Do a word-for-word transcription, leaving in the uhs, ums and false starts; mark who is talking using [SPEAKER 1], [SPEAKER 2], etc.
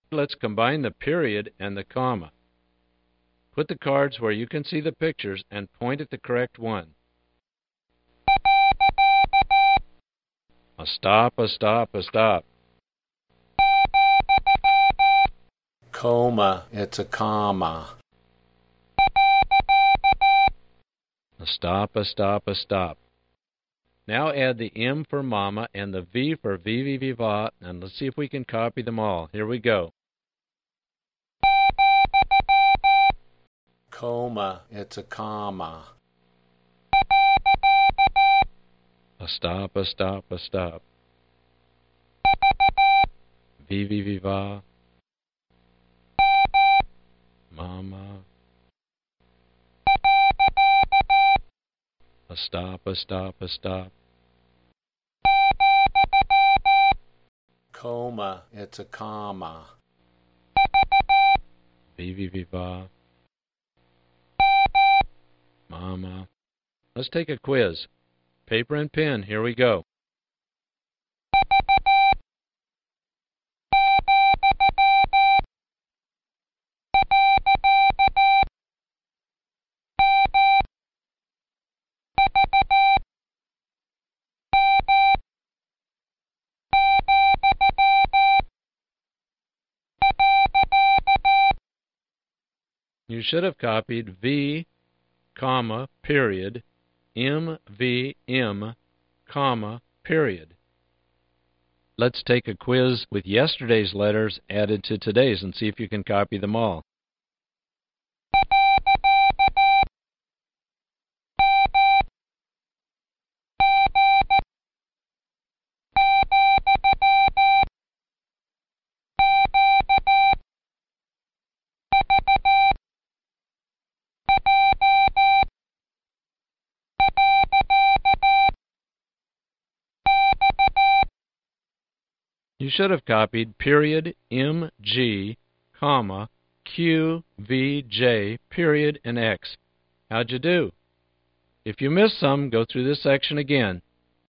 [SPEAKER 1] Let's combine the period and the comma. Put the cards where you can see the pictures and point at the correct one. A stop, a stop, a stop.
[SPEAKER 2] Coma, it's a comma.
[SPEAKER 1] A stop, a stop, a stop. Now add the M for mama and the V for vivi viva, and let's see if we can copy them all. Here we go.
[SPEAKER 2] Coma, it's a comma.
[SPEAKER 1] A stop, a stop, a stop. Vivi viva. Mama. A stop, a stop, a stop.
[SPEAKER 2] Coma, it's a comma.
[SPEAKER 1] Vivi viva. Mama. Let's take a quiz. Paper and pen, here we go. You should have copied V, comma, period, M, V, M, comma, period. Let's take a quiz with yesterday's letters added to today's and see if you can copy them all. You should have copied period, M, G, comma, Q, V, J, period, and X. How'd you do? If you missed some, go through this section again.